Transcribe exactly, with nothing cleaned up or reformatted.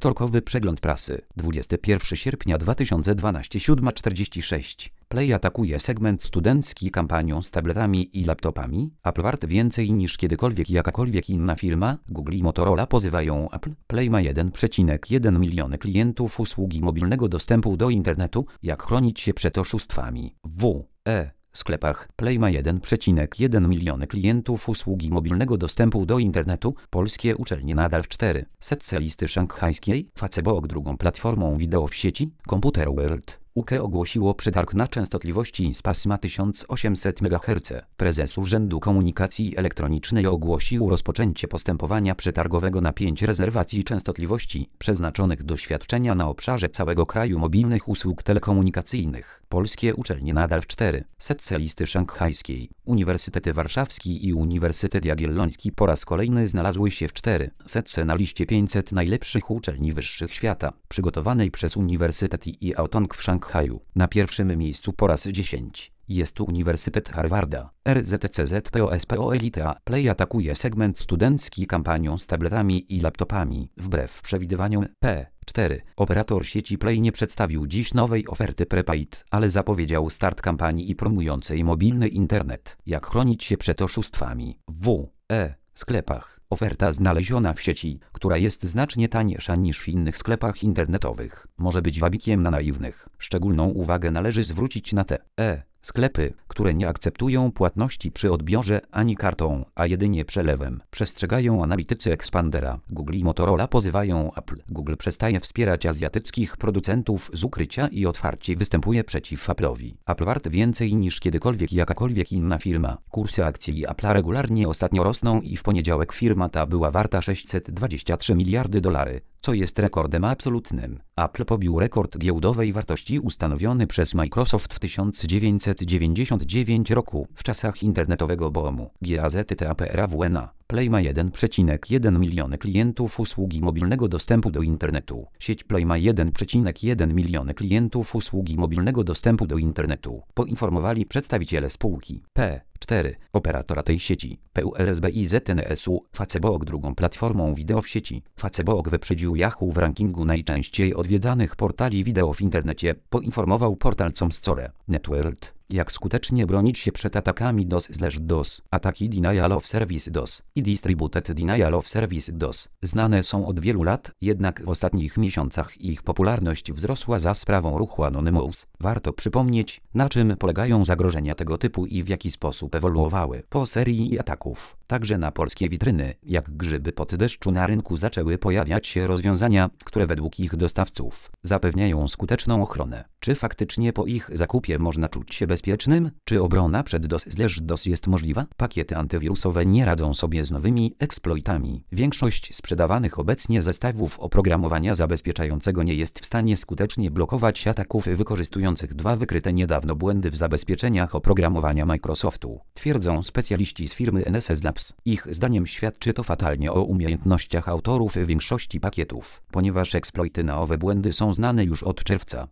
Wtorkowy przegląd prasy. dwudziestego pierwszego sierpnia dwa tysiące dwunastego, siódma czterdzieści sześć. Play atakuje segment studencki kampanią z tabletami i laptopami. Apple wart więcej niż kiedykolwiek jakakolwiek inna firma. Google i Motorola pozywają Apple. Play ma jeden przecinek jeden miliony klientów usługi mobilnego dostępu do internetu. Jak chronić się przed oszustwami? W. E. W sklepach Play ma jeden przecinek jeden miliony klientów usługi mobilnego dostępu do internetu. Polskie uczelnie nadal w cztery setce listy szanghajskiej. Facebook drugą platformą wideo w sieci. Computer World U K ogłosiło przetarg na częstotliwości z pasma tysiąc osiemset megaherców. Prezes Urzędu Komunikacji Elektronicznej ogłosił rozpoczęcie postępowania przetargowego na pięć rezerwacji częstotliwości przeznaczonych do świadczenia na obszarze całego kraju mobilnych usług telekomunikacyjnych. Polskie uczelnie nadal w cztery setce listy szanghajskiej. Uniwersytet Warszawski i Uniwersytet Jagielloński po raz kolejny znalazły się w cztery setce na liście pięćset najlepszych uczelni wyższych świata, przygotowanej przez Uniwersytet I Aotong w Szanghaju. Na pierwszym miejscu po raz dziesięć jest tu Uniwersytet Harvarda. R Z C Z P O S P O Elite A. Play atakuje segment studencki kampanią z tabletami i laptopami. Wbrew przewidywaniom P cztery operator sieci Play nie przedstawił dziś nowej oferty prepaid, ale zapowiedział start kampanii i promującej mobilny internet. Jak chronić się przed oszustwami? W. E. W sklepach. Oferta znaleziona w sieci, która jest znacznie tańsza niż w innych sklepach internetowych, może być wabikiem na naiwnych. Szczególną uwagę należy zwrócić na te e. sklepy, które nie akceptują płatności przy odbiorze ani kartą, a jedynie przelewem. Przestrzegają analitycy Expandera. Google i Motorola pozywają Apple. Google przestaje wspierać azjatyckich producentów z ukrycia i otwarcie występuje przeciw Apple'owi. Apple wart więcej niż kiedykolwiek jakakolwiek inna firma. Kursy akcji Apple'a regularnie ostatnio rosną i w poniedziałek firma ta była warta sześćset dwadzieścia trzy miliardy dolarów, co jest rekordem absolutnym. Apple pobił rekord giełdowej wartości ustanowiony przez Microsoft w tysiąc dziewięćset dziewięćdziesiątym dziewiątym roku w czasach internetowego boomu. GAZTAPERAWNA. Play ma jeden przecinek jeden miliony klientów usługi mobilnego dostępu do internetu. Sieć Play ma jeden przecinek jeden miliony klientów usługi mobilnego dostępu do internetu, poinformowali przedstawiciele spółki. P cztery operatora tej sieci. P U L S B I Z N S U. Facebook drugą platformą wideo w sieci. Facebook wyprzedził Yahoo w rankingu najczęściej odwiedzanych portali wideo w internecie, poinformował portal Comscore. Networld. Jak skutecznie bronić się przed atakami DOS/DOS. Ataki Denial of Service DOS i Distributed Denial of Service DOS znane są od wielu lat, jednak w ostatnich miesiącach ich popularność wzrosła za sprawą ruchu Anonymous. Warto przypomnieć, na czym polegają zagrożenia tego typu i w jaki sposób ewoluowały po serii ataków. Także na polskie witryny, jak grzyby pod deszczu na rynku zaczęły pojawiać się rozwiązania, które według ich dostawców zapewniają skuteczną ochronę. Czy faktycznie po ich zakupie można czuć się bezpiecznym? Czy obrona przed DOS/DOS jest możliwa? Pakiety antywirusowe nie radzą sobie z nowymi eksploitami. Większość sprzedawanych obecnie zestawów oprogramowania zabezpieczającego nie jest w stanie skutecznie blokować ataków wykorzystujących dwa wykryte niedawno błędy w zabezpieczeniach oprogramowania Microsoftu, twierdzą specjaliści z firmy N S S Labs. Ich zdaniem świadczy to fatalnie o umiejętnościach autorów większości pakietów, ponieważ eksploity na owe błędy są znane już od czerwca.